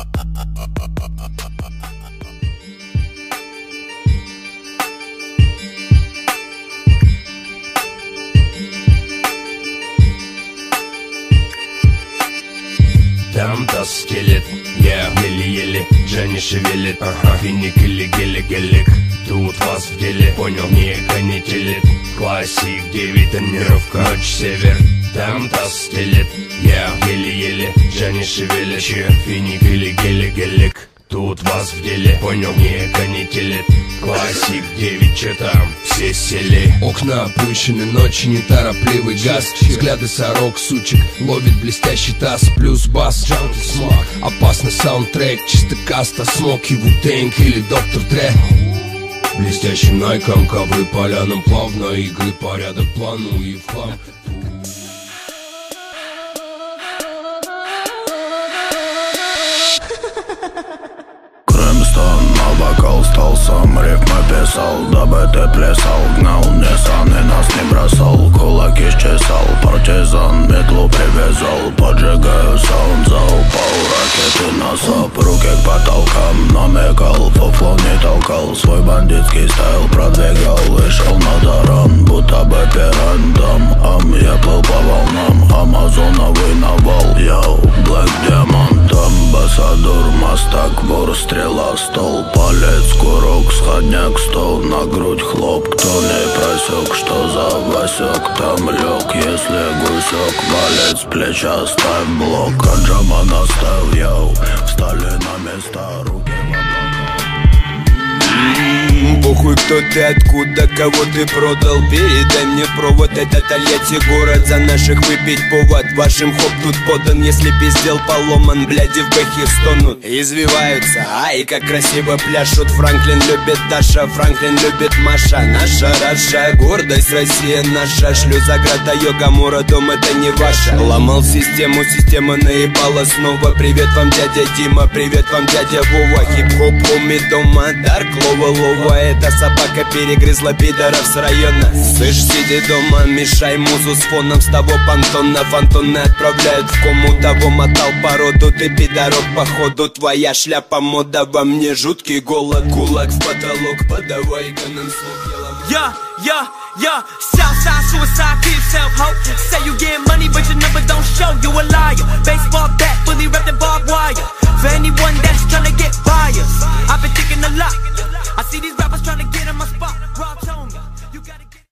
Там таз стелет, еле-еле, Джанни шевелит, финик или гелик. Тут вас в деле, понял, не конетелит. Классик, 9, тонировка, ночь, север. Там таз стелет, еле-еле, Джанни шевелит, финик или гелик. Тут вас в деле, понял, не конетелит. Классик, 9, че там, все сели. Окна опущены, ночи неторопливый газ. Взгляды сорок, сучек, ловит блестящий таз. Плюс бас, опасный саундтрек. Чисто каста, смоки, Ву-Тэнг или Доктор Дре. Блестящим найком, ковры полянам плавно. Игры порядок плану и в хлам. На бокал стал, сам рифмы писал, дабы ты плясал. Гнал Ниссан и нас не бросал, кулаки счесал. Партизан метлу привязал, поджигаю саунд-зал. Пол ракеты на САП, руки к потолкам намекал. Фуфло не толкал, свой бандитский стайл продвигал. И шел на таран, будто бы пирандом. Я плыл по волнам, амазоновый навал. Йоу, Блэк Диамант, амбассадор, мастак, вор, стрела, стол. Палец, курок, сходняк, стол. На грудь хлоп, кто не просек, что за Васек там лег. Если гусек, палец, плеча, ставь блок. Аджама наставь, йоу, встали на места, руки в облака. Похуй, кто ты, откуда, кого ты продал. Передай мне провод, это Тольятти город. За наших выпить повод, вашим хоп тут подан. Если пиздел поломан, бляди в бэхе стонут. Извиваются, ай, как красиво пляшут. Франклин любит Даша, Франклин любит Маша. Наша Раша, гордость Россия наша. Шлю за града Йога дом, это не ваша. Ломал систему, система наебала снова. Привет вам, дядя Дима, привет вам, дядя Вова. Хип-хоп, хоми дома, Дарк, лова. Эта собака перегрызла пидоров с района. Слышь, сиди дома, мешай музу с фоном. С того понтона фантоны отправляют в кому. Того мотал породу, ты пидорок походу. Твоя шляпа мода, во мне жуткий голод. Кулак в потолок, подавай ганам слух. Yeah, Southside suicide, kill yourself, ho. Say you get money, but your number don't show. You a liar. Baseball bat, fully wrapped in barbed wire. For anyone that's tryna get biased, I've been thinking a lot. I see these rappers tryna get in my spot. Rob told me.